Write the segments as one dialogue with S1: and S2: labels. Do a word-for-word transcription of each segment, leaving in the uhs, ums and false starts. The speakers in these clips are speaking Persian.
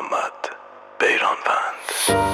S1: محمد بیرانوند.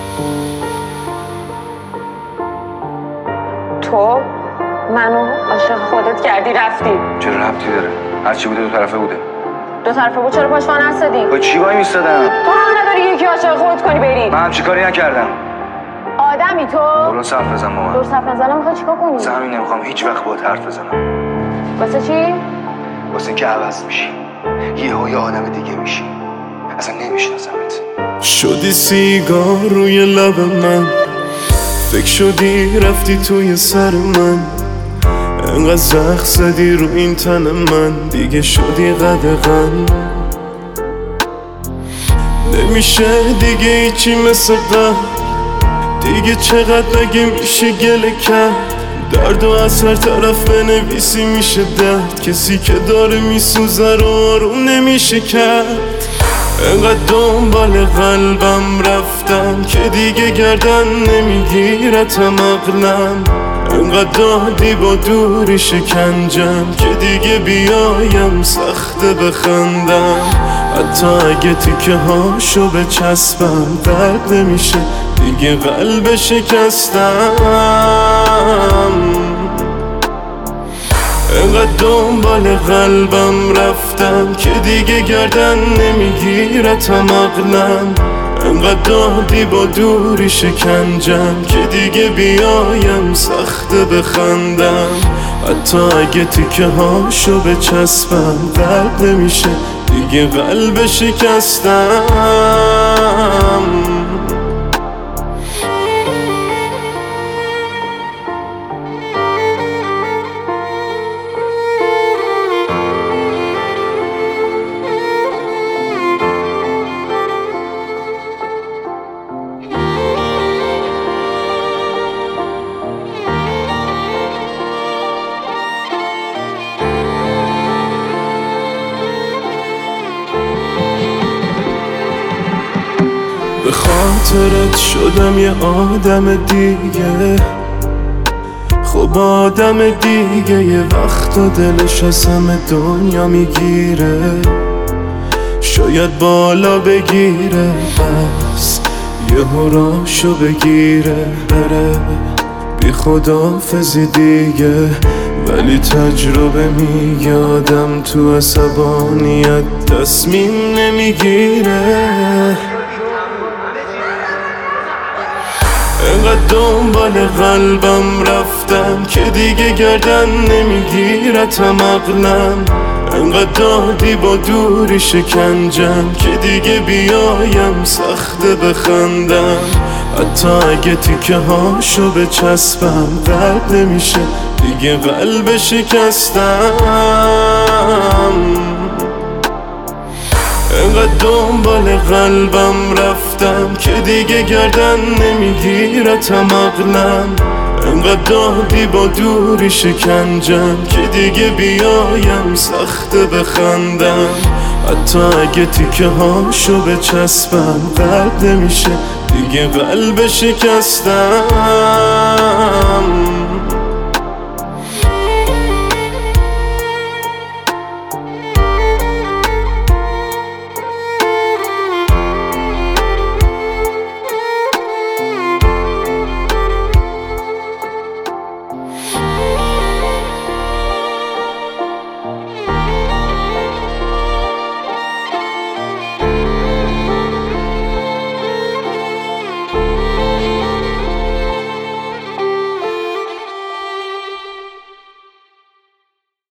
S2: تو منو عاشق خودت کردی رفتی.
S3: چرا ربطی داره؟ هرچی بوده دو طرفه بوده.
S2: دو طرفه بود چرا پشت وانه نستدی؟
S3: با چی وای میستادم؟
S2: تو هم نداری یکی عاشق خودت کنی بری.
S3: من همچی کاری نکردم.
S2: آدمی تو؟
S3: درست حرف بزن با من.
S2: درست حرف نزنم میخوای چیکار کنی؟
S3: واسه همین نمیخوام هیچ وقت باهات حرف بزنم.
S2: واسه چی؟
S3: واسه اینکه عوض میشی. یهو یه آدم دیگه میشی. اصلا نمیشناسمت.
S1: شدی سیگار روی لب من، فکر شدی رفتی توی سر من، انقدر زخم زدی رو این تن من، دیگه شدی قدغن. نمیشه دیگه ایچی مثل قبل، دیگه چقدر مگه میشه گله کرد. درد و از هر طرف بنویسی میشه درد، کسی که داره میسوزه رو آروم نمیشه کرد. انقدر دنبال قلبم رفتم که دیگه گردن نمیگیرتم عقلم، انقدر دادی با دوری شکنجم که دیگه بیایم سخته بخندم. حتی اگه تیکه هاشو بچسبم درد نمیشه دیگه قلب شکستم. انقدر دنبال قلبم رفتم که دیگه گردن نمیگیرتم عقلم، انقدر دادی با دوری شکنجم که دیگه بیایم سخته بخندم. حتی اگه تیکه هاشو بچسبم درد نمیشه دیگه قلب شکستم. به خاطرت شدم یه آدم دیگه، خب آدم دیگه یه وقت و دلش از همه دنیا میگیره، شاید بالا بگیره بس یه هراشو بگیره بره بی خداحافظی دیگه. ولی تجربه میگه آدم تو عصبانیت تصمیم نمیگیره. انقدر دنبال قلبم رفتم که دیگه گردن نمیگیرتم عقلم، انقدر دادی با دوری شکنجم که دیگه بیایم سخته بخندم. حتی اگه تیکه هاشو بچسبم درد نمیشه دیگه قلب شکستم. انقدر دنبال قلبم رفتم که دیگه گردن نمیگیرتم عقلم، انقدر دادی با دوری شکنجم که دیگه بیایم سخته بخندم. حتی اگه تیکه هاشو بچسبم درد نمیشه دیگه قلب شکستم.